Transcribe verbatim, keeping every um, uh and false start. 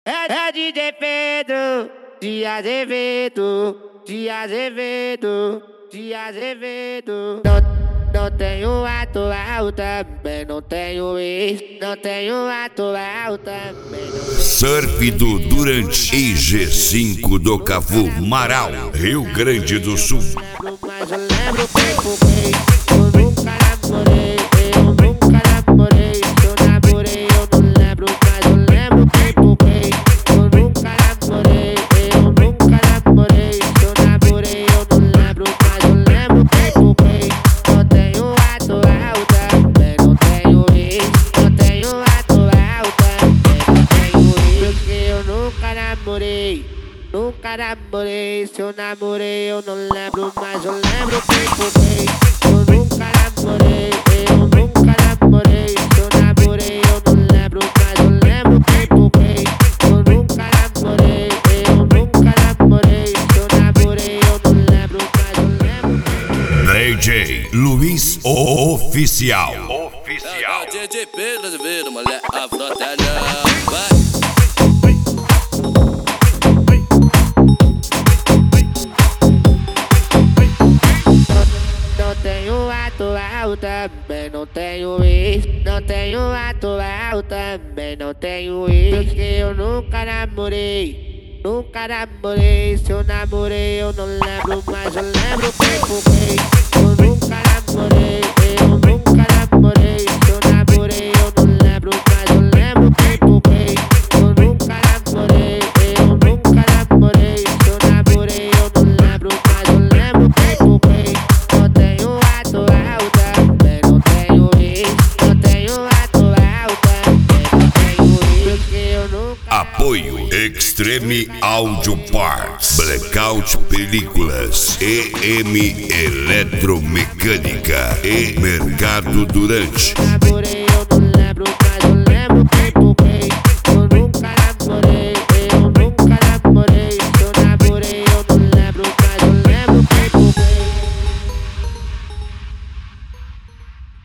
É, é D J Pedro, de Azevedo, de Azevedo, de Azevedo. Não, não tenho atual, também não tenho ex. Não tenho atual, também não tenho. Surf do Durante e G cinco do Cavu Marau, Rio Grande do Sul. Mas eu lembro que fumei, eu nunca namorei, eu nunca namorei. Se eu namorei eu não lembro, mas eu lembro que fumei, eu nunca namorei, eu nunca namorei. Se eu namorei eu não lembro, mas eu lembro que fumei. Não tenho atual, também não tenho ex. Não tenho atual, também não tenho ex. Porque eu nunca namorei. Nunca namorei, se eu namorei eu não lembro, mas eu lembro que fumei. Eu nunca namorei, eu nunca namorei. Se eu namorei eu não lembro, mas eu lembro que fumei. Eu nunca namorei, eu nunca namorei. Se eu namorei eu não lembro, mas eu lembro. D J Luiz Oficial. Oficial. D J Pedro Azevedo, mulher, a frota não vai. Também não tenho ex, não tenho atual, também não tenho ex. Porque eu nunca namorei, nunca namorei. Se eu namorei eu não lembro, mas eu lembro que fumei. Eu nunca namorei, eu nunca namorei. Se eu namorei eu não lembro, mas eu lembro que fumei. Eu nunca namorei, eu nunca namorei. Se eu namorei eu não lembro, mas eu lembro que fumei. Não tenho atual, também não tenho ex. Não tenho atual, também não tenho ex. Porque eu nunca. Apoio Extreme Audio Parts, Blackout Películas, E M Eletromecânica e Mercado Durante. Namorei